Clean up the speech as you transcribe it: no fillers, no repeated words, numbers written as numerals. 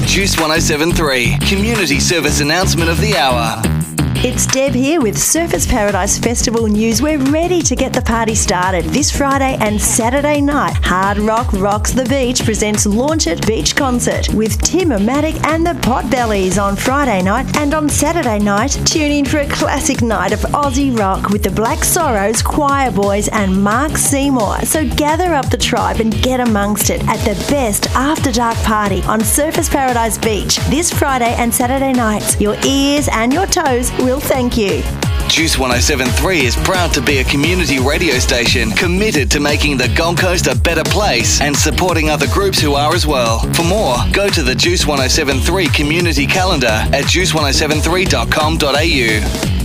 Juice 107.3, community service announcement of the hour. It's Deb here with Surfers Paradise Festival news. We're ready to get the party started. This Friday and Saturday night, Hard Rock Rocks the Beach presents Launch It Beach Concert with Tim-O-Matic and the Potbellies on Friday night. And on Saturday night, tune in for a classic night of Aussie rock with the Black Sorrows, Choir Boys and Mark Seymour. So gather up the tribe and get amongst it at the best after dark party on Surfers Paradise Beach this Friday and Saturday nights. Your ears and your toes will thank you. Juice 107.3 is proud to be a community radio station committed to making the Gold Coast a better place and supporting other groups who are as well. For more, go to the Juice 107.3 community calendar at juice107.3.com.au.